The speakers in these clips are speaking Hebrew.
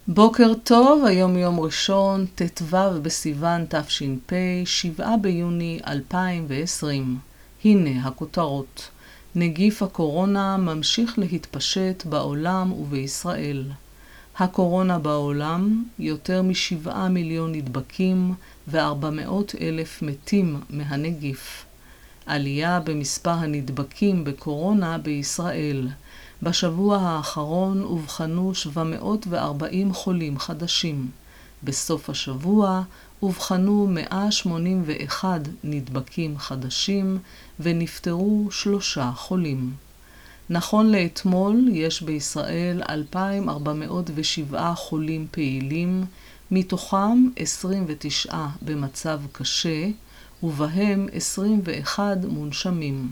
בוקר טוב, היום יום ראשון, ט"ו בסיוון תש"פ, 7 ביוני 2020. הנה הכותרות. נגיף הקורונה ממשיך להתפשט בעולם ובישראל. הקורונה בעולם, יותר מ7 מיליון נדבקים ו400,000 מתים מהנגיף. עלייה במספר הנדבקים בקורונה בישראל. בשבוע האחרון אובחנו 740 חולים חדשים. בסוף השבוע אובחנו 181 נדבקים חדשים ונפטרו 3 חולים. נכון לאתמול יש בישראל 2,407 חולים פעילים, מתוכם 29 במצב קשה ובהם 21 מונשמים.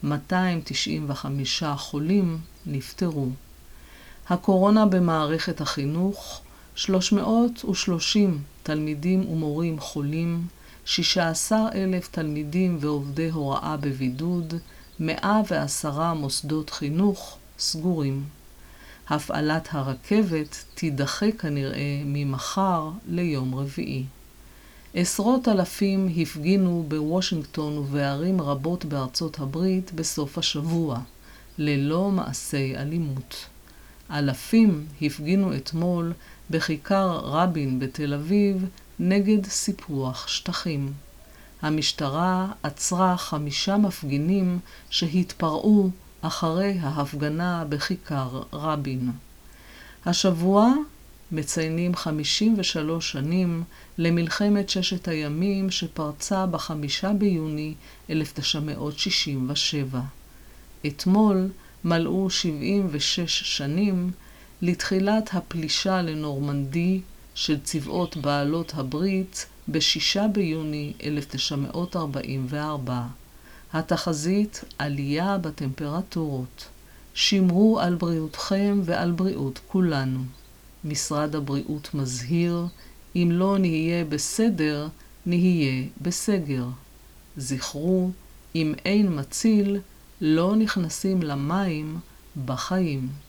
295 חולים נפטרו. הקורונה במערכת החינוך, 330 תלמידים ומורים חולים, 16,000 תלמידים ועובדי הוראה בבידוד, 110 מוסדות חינוך סגורים. הפעלת הרכבת תידחה כנראה ממחר ליום רביעי. עשרות אלפים הפגינו בוושינגטון ובערים רבות בארצות הברית בסוף השבוע, ללא מעשי אלימות. אלפים הפגינו אתמול בכיכר רבין בתל אביב נגד סיפוח שטחים. המשטרה עצרה 5 מפגינים שהתפרעו אחרי ההפגנה בכיכר רבין. השבוע מציינים 53 שנים למלחמת ששת הימים שפרצה ב5 ביוני 1967. אתמול מלאו 76 שנים לתחילת הפלישה לנורמנדי של צבאות בעלות הברית ב6 ביוני 1944. התחזית עלייה בטמפרטורות. שמרו על בריאותכם ועל בריאות כולנו. משרד הבריאות מזהיר, אם לא נהיה בסדר, נהיה בסגר. זכרו, אם אין מציל, לא נכנסים למים בחיים.